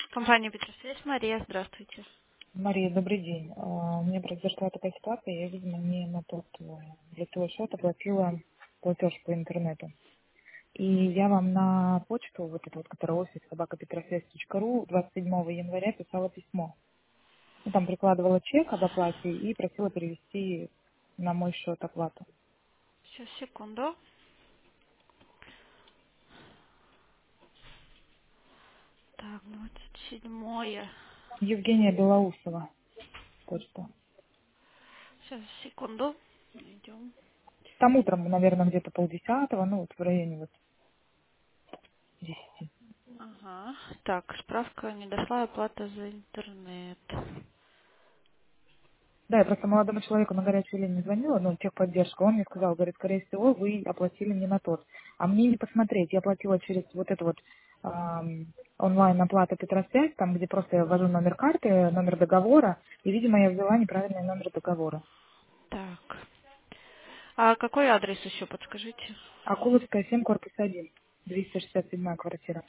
Компания Петросвязь, Мария, здравствуйте. Мария, добрый день. У меня произошла такая ситуация, я, видимо, не на тот лицевой счет оплатила платеж по интернету. И я вам на почту, вот эту вот, которая офис собакапетросвязь.ру, 27 января писала письмо. Ну, там прикладывала чек об оплате и просила перевести на мой счет оплату. Сейчас, секунду. Так, 27-е. Евгения Белоусова, почта. Сейчас, секунду. Идем. Там утром, наверное, где-то полдесятого, ну, вот в районе вот 10. Ага. Так, справка, не дошла оплата за интернет. Да, я просто молодому человеку на горячую линию звонила, ну, техподдержка, он мне сказал, говорит, скорее всего, вы оплатили не на тот. А мне не посмотреть, я оплатила через вот эту вот онлайн-оплата Петросвязь, там, где просто я ввожу номер карты, номер договора, и, видимо, я взяла неправильный номер договора. Так. А какой адрес еще подскажите? Акуловская, 7, корпус 1, 267 квартира.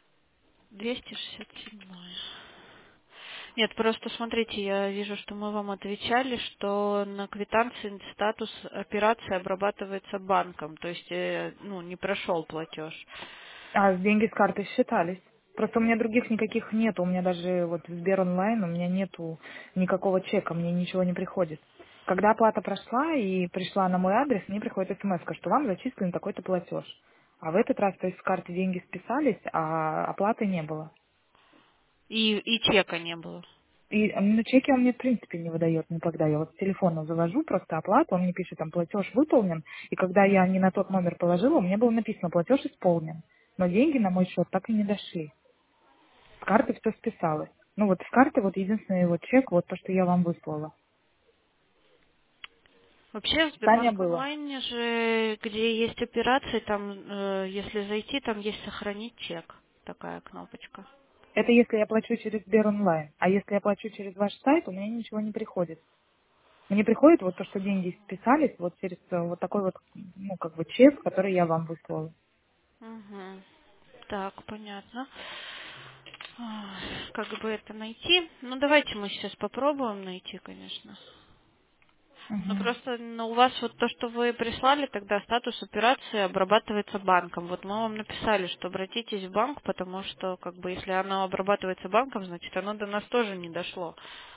267. Нет, просто смотрите, я вижу, что мы вам отвечали, что на квитанции статус операции обрабатывается банком, то есть, ну, не прошел платеж. А деньги с карты считались. Просто у меня других никаких нету. У меня даже вот в Сбер онлайн у меня нету никакого чека, мне ничего не приходит. Когда оплата прошла и пришла на мой адрес, мне приходит смс, что вам зачислен такой-то платеж. А в этот раз, то есть с карты деньги списались, а оплаты не было. И чека не было. И на чеки он мне в принципе не выдает никогда. Я вот с телефона завожу просто оплату, он мне пишет, там платеж выполнен. И когда я не на тот номер положила, у меня было написано платеж исполнен. Но деньги на мой счет так и не дошли. С карты все списалось. Ну вот с карты вот единственный вот чек, вот то, что я вам выслала. Вообще в Таня Сбербанк было. онлайне же, где есть операции, там, если зайти, там есть сохранить чек. Такая кнопочка. Это если я плачу через Сбер онлайн. А если я плачу через ваш сайт, у меня ничего не приходит. Мне приходит вот то, что деньги списались вот через вот такой вот, ну, как бы чек, который я вам выслала. Угу. Так, понятно. Как бы это найти? Ну, давайте мы сейчас попробуем найти, конечно. Ну, Мгм. просто у вас вот то, что вы прислали, тогда статус операции обрабатывается банком. Вот мы вам написали, что обратитесь в банк, потому что, как бы, если оно обрабатывается банком, значит, оно до нас тоже не дошло.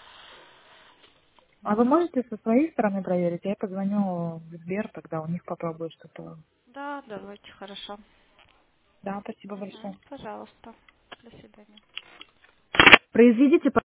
А вы можете со своей стороны проверить? Я позвоню в Сбер, тогда у них попробую что-то. Да, давайте, хорошо. Да, спасибо большое. Мгм, пожалуйста. До свидания. Произведите